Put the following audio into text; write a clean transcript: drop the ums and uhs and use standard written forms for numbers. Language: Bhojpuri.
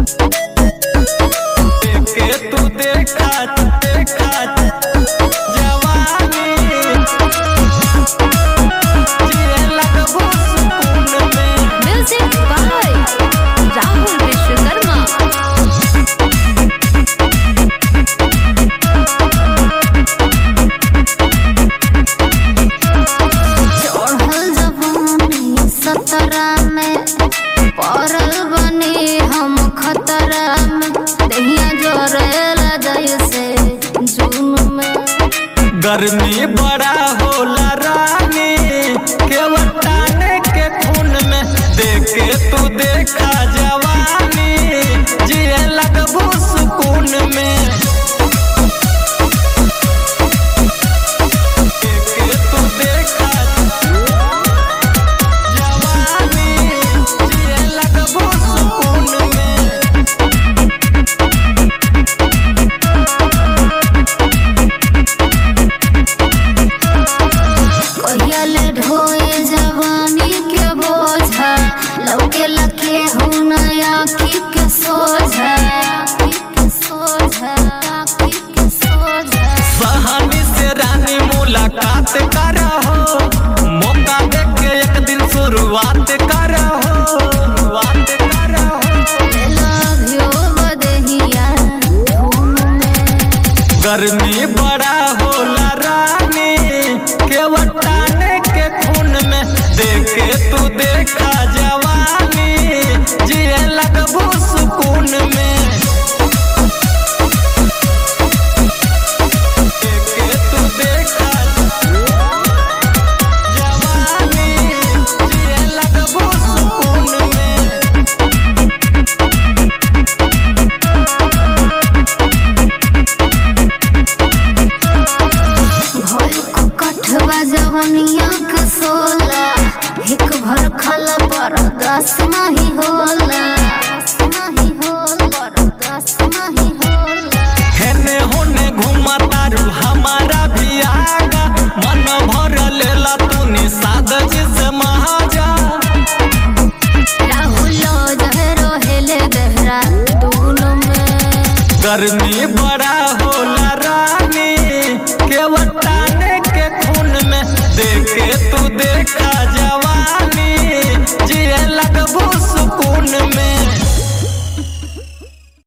के तू देखा जवानी जिए लगबू सुकून में। Music by Rahul Vishwakarma. चढ़ल जवानी सतरा में पड़ल बनी हम खतरा में। दहिया जोरेला जैसे जून में। गर्मी बड़ा होला रानी के वटाने के खून में। देखे तू देखा जवानी जिए लगबू सुकून में। देखे तू देखा जवानी जिए लगबू सुकून में। कहियाले ढोए जवानी के बोझा लौके लखे हो नया आँखी के सोझा। सहानी से रानी मुलाकात करहो। मौका देख के एक दिन शुरुआत करहो। लव यू बदहिया धूम में। गर्मी बड़ा होला रानी के वटाने के खून में। देखे तू देखा जवानी जिए लगबू सुकून में। देखे तू देखा जवानी जिए लगबू सुकून में। भोल को कठवा जवनिया के सोला। एक भर खल पर 10 नहीं होला।